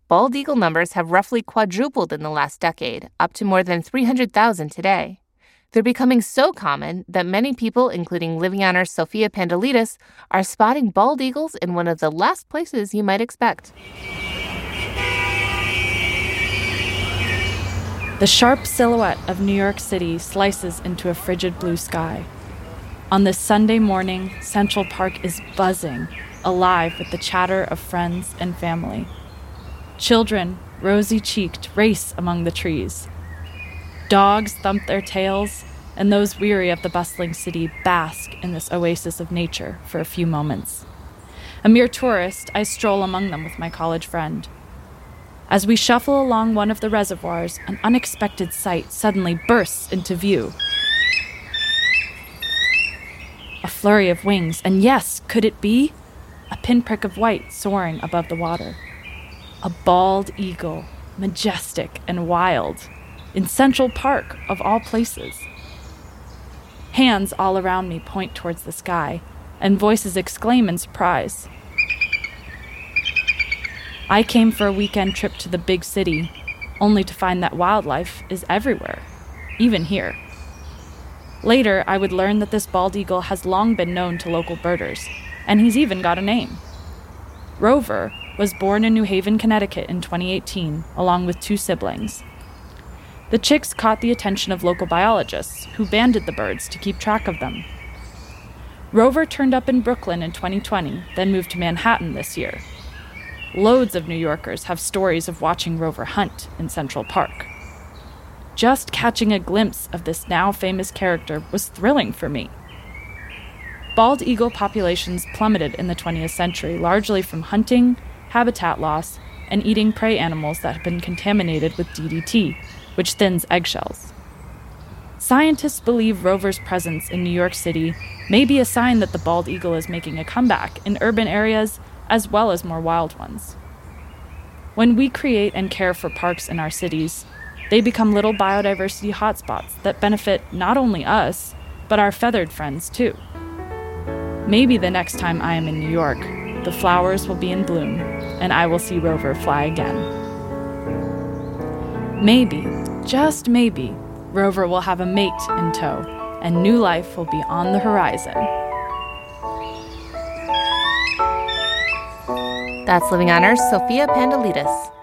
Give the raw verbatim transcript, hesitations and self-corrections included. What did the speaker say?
bald eagle numbers have roughly quadrupled in the last decade, up to more than three hundred thousand today. They're becoming so common that many people, including Liviana's Sophia Pandalidis, are spotting bald eagles in one of the last places you might expect. The sharp silhouette of New York City slices into a frigid blue sky. On this Sunday morning, Central Park is buzzing, alive with the chatter of friends and family. Children, rosy-cheeked, race among the trees. Dogs thump their tails, and those weary of the bustling city bask in this oasis of nature for a few moments. A mere tourist, I stroll among them with my college friend. As we shuffle along one of the reservoirs, an unexpected sight suddenly bursts into view. A flurry of wings, and yes, could it be? A pinprick of white soaring above the water. A bald eagle, majestic and wild, in Central Park, of all places. Hands all around me point towards the sky, and voices exclaim in surprise. I came for a weekend trip to the big city, only to find that wildlife is everywhere, even here. Later, I would learn that this bald eagle has long been known to local birders, and he's even got a name. Rover was born in New Haven, Connecticut in twenty eighteen, along with two siblings. The chicks caught the attention of local biologists, who banded the birds to keep track of them. Rover turned up in Brooklyn in twenty twenty, then moved to Manhattan this year. Loads of New Yorkers have stories of watching Rover hunt in Central Park. Just catching a glimpse of this now famous character was thrilling for me. Bald eagle populations plummeted in the twentieth century, largely from hunting, habitat loss, and eating prey animals that have been contaminated with D D T, which thins eggshells. Scientists believe Rover's presence in New York City may be a sign that the bald eagle is making a comeback in urban areas as well as more wild ones. When we create and care for parks in our cities, they become little biodiversity hotspots that benefit not only us, but our feathered friends too. Maybe the next time I am in New York, the flowers will be in bloom, and I will see Rover fly again. Maybe, just maybe, Rover will have a mate in tow, and new life will be on the horizon. That's Living on Earth's Sophia Pandalidis.